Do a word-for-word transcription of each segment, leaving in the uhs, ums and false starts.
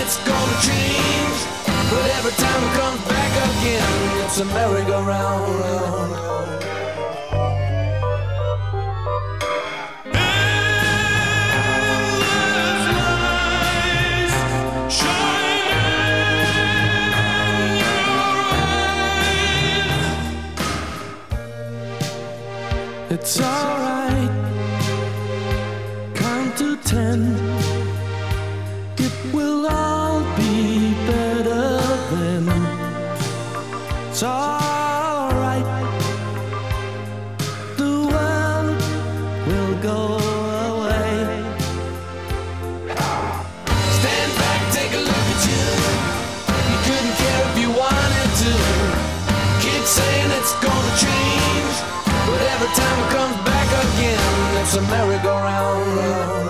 it's gonna change, but every time it comes back again, it's a merry-go-round. It's alright, count to ten. It will all be better then. It's alright, the world will go away. Stand back, take a look at you. You couldn't care if you wanted to. Keep saying it's gonna change, but every time it comes back again, it's a merry-go-round.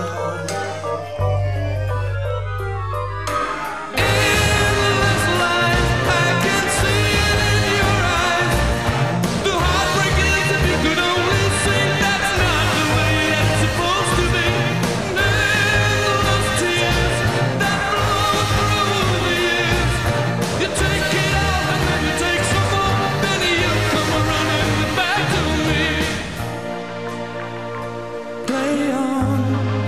Endless life, I can see it in your eyes. The heartbreak is if you could only sing, that's not the way it's supposed to be. Endless tears that flow through the years. You take it out and then you take some more, then you come running back to me. Play on,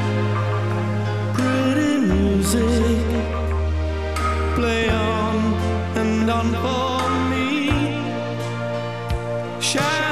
pretty music. Play on and on for me. Shine